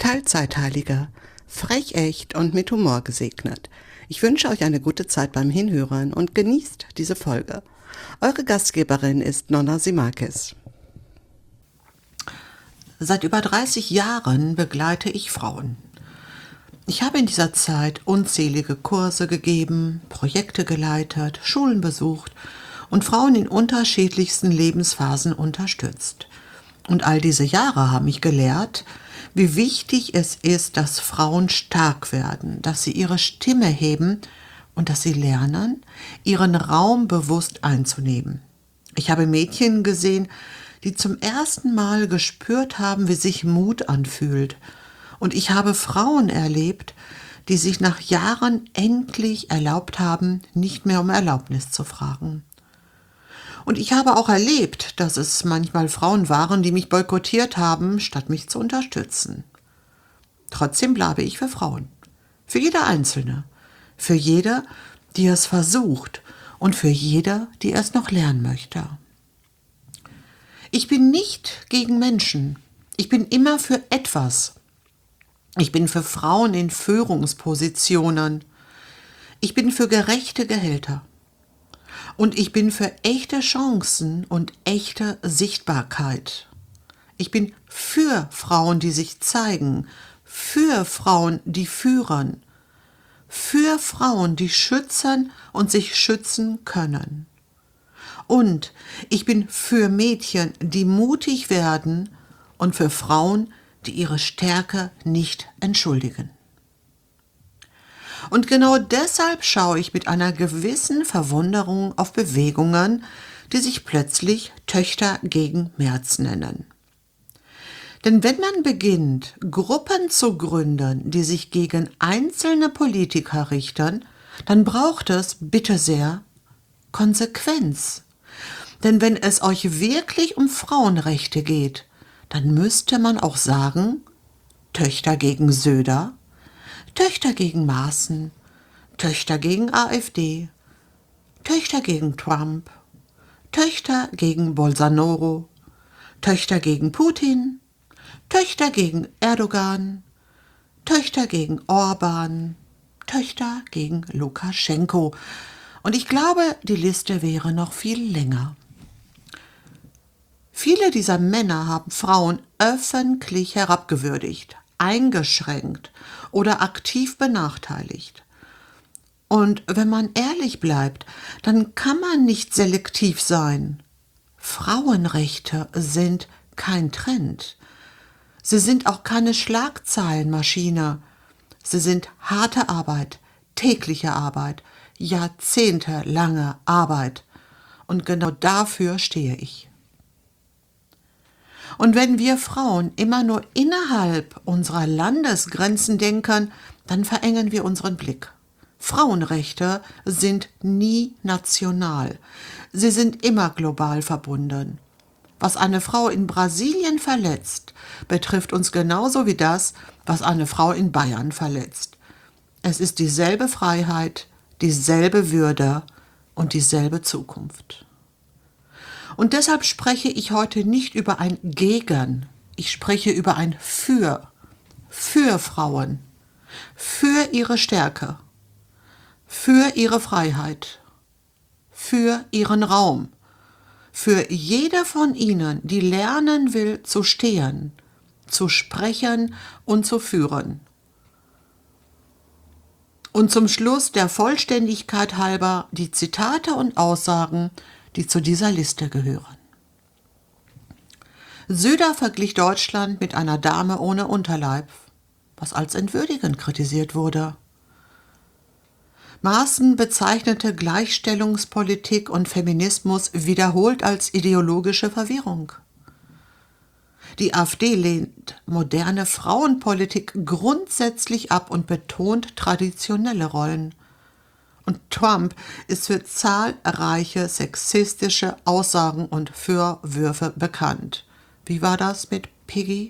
Teilzeitheiliger, frech echt und mit Humor gesegnet. Ich wünsche euch eine gute Zeit beim Hinhören und genießt diese Folge. Eure Gastgeberin ist Nonna Simakis. Seit über 30 Jahren begleite ich Frauen. Ich habe in dieser Zeit unzählige Kurse gegeben, Projekte geleitet, Schulen besucht und Frauen in unterschiedlichsten Lebensphasen unterstützt. Und all diese Jahre haben mich gelehrt, wie wichtig es ist, dass Frauen stark werden, dass sie ihre Stimme heben und dass sie lernen, ihren Raum bewusst einzunehmen. Ich habe Mädchen gesehen, die zum ersten Mal gespürt haben, wie sich Mut anfühlt. Und ich habe Frauen erlebt, die sich nach Jahren endlich erlaubt haben, nicht mehr um Erlaubnis zu fragen. Und ich habe auch erlebt, dass es manchmal Frauen waren, die mich boykottiert haben, statt mich zu unterstützen. Trotzdem bleibe ich für Frauen. Für jede Einzelne. Für jede, die es versucht. Und für jede, die es noch lernen möchte. Ich bin nicht gegen Menschen. Ich bin immer für etwas. Ich bin für Frauen in Führungspositionen. Ich bin für gerechte Gehälter. Und ich bin für echte Chancen und echte Sichtbarkeit. Ich bin für Frauen, die sich zeigen, für Frauen, die führen, für Frauen, die schützen und sich schützen können. Und ich bin für Mädchen, die mutig werden und für Frauen, die ihre Stärke nicht entschuldigen. Und genau deshalb schaue ich mit einer gewissen Verwunderung auf Bewegungen, die sich plötzlich Töchter gegen Merz nennen. Denn wenn man beginnt, Gruppen zu gründen, die sich gegen einzelne Politiker richten, dann braucht es, bitte sehr, Konsequenz. Denn wenn es euch wirklich um Frauenrechte geht, dann müsste man auch sagen, Töchter gegen Söder, Töchter gegen Maaßen, Töchter gegen AfD, Töchter gegen Trump, Töchter gegen Bolsonaro, Töchter gegen Putin, Töchter gegen Erdogan, Töchter gegen Orban, Töchter gegen Lukaschenko. Und ich glaube, die Liste wäre noch viel länger. Viele dieser Männer haben Frauen öffentlich herabgewürdigt, eingeschränkt oder aktiv benachteiligt. Und wenn man ehrlich bleibt, dann kann man nicht selektiv sein. Frauenrechte sind kein Trend. Sie sind auch keine Schlagzeilenmaschine. Sie sind harte Arbeit, tägliche Arbeit, jahrzehntelange Arbeit. Und genau dafür stehe ich. Und wenn wir Frauen immer nur innerhalb unserer Landesgrenzen denken, dann verengen wir unseren Blick. Frauenrechte sind nie national. Sie sind immer global verbunden. Was eine Frau in Brasilien verletzt, betrifft uns genauso wie das, was eine Frau in Bayern verletzt. Es ist dieselbe Freiheit, dieselbe Würde und dieselbe Zukunft. Und deshalb spreche ich heute nicht über ein Gegen, ich spreche über ein für Frauen, für ihre Stärke, für ihre Freiheit, für ihren Raum, für jede von ihnen, die lernen will zu stehen, zu sprechen und zu führen. Und zum Schluss der Vollständigkeit halber die Zitate und Aussagen, die zu dieser Liste gehören. Söder verglich Deutschland mit einer Dame ohne Unterleib, was als entwürdigend kritisiert wurde. Maaßen bezeichnete Gleichstellungspolitik und Feminismus wiederholt als ideologische Verwirrung. Die AfD lehnt moderne Frauenpolitik grundsätzlich ab und betont traditionelle Rollen. Und Trump ist für zahlreiche sexistische Aussagen und Vorwürfe bekannt. Wie war das mit Piggy?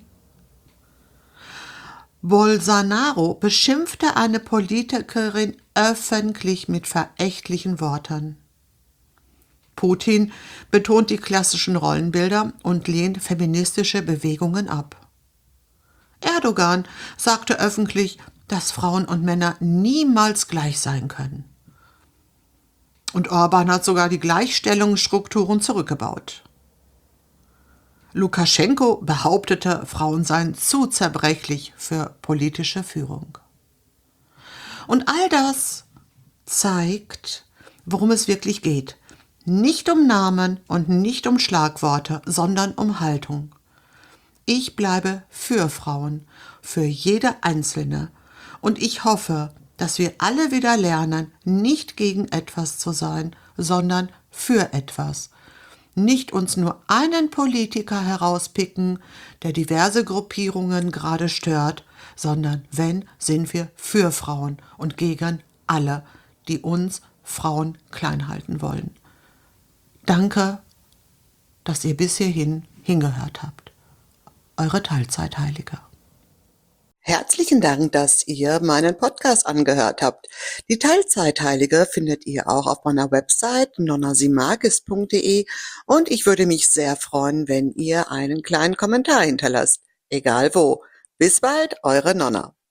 Bolsonaro beschimpfte eine Politikerin öffentlich mit verächtlichen Worten. Putin betont die klassischen Rollenbilder und lehnt feministische Bewegungen ab. Erdogan sagte öffentlich, dass Frauen und Männer niemals gleich sein können. Und Orban hat sogar die Gleichstellungsstrukturen zurückgebaut. Lukaschenko behauptete, Frauen seien zu zerbrechlich für politische Führung. Und all das zeigt, worum es wirklich geht. Nicht um Namen und nicht um Schlagworte, sondern um Haltung. Ich bleibe für Frauen, für jede Einzelne. Und ich hoffe, dass wir alle wieder lernen, nicht gegen etwas zu sein, sondern für etwas. Nicht uns nur einen Politiker herauspicken, der diverse Gruppierungen gerade stört, sondern wenn, sind wir für Frauen und gegen alle, die uns Frauen klein halten wollen. Danke, dass ihr bis hierhin hingehört habt. Eure Teilzeitheilige. Herzlichen Dank, dass ihr meinen Podcast angehört habt. Die Teilzeitheilige findet ihr auch auf meiner Website nonnasimakis.de und ich würde mich sehr freuen, wenn ihr einen kleinen Kommentar hinterlasst. Egal wo. Bis bald, eure Nonna.